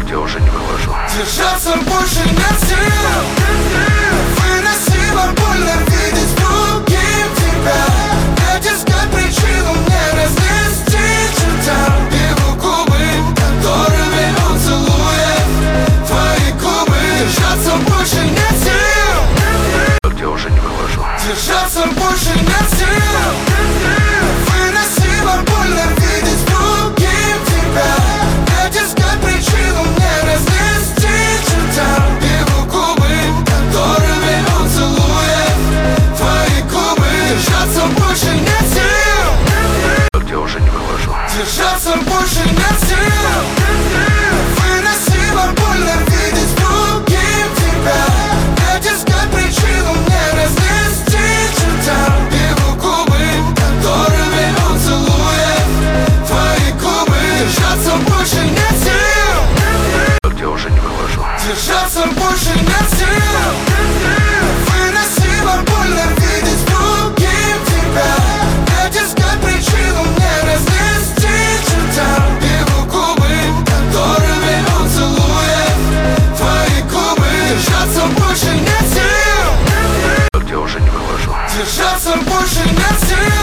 где уже не выложу. Держаться больше нет сил. Выносимо больно видеть другим тебя. Опять искать причину мне разнести чертям. Его губы, которыми он целует твои губы. Держаться больше нет сил. Где уже не выложу. Держаться больше нет сил. Выносимо больно видеть другим тебя. Опять искать причину мне разнести чертям. Его губы, которыми он целует твои губы. Держаться больше нет сил. Где уже не выложу. Держаться больше нет сил. Выносимо больно видеть другим тебя. Опять искать причину мне разнести чертям. Его губы, которыми он целует твои губы. Держаться больше нет сил. Где уже не выложу. Держаться больше нет сил. Выносимо больно видеть другим тебя. Опять искать причину мне разнести чертям. Его губы, которыми он целует твои губы. Держаться больше нет сил. Где уже не выложу. Держаться больше нет сил.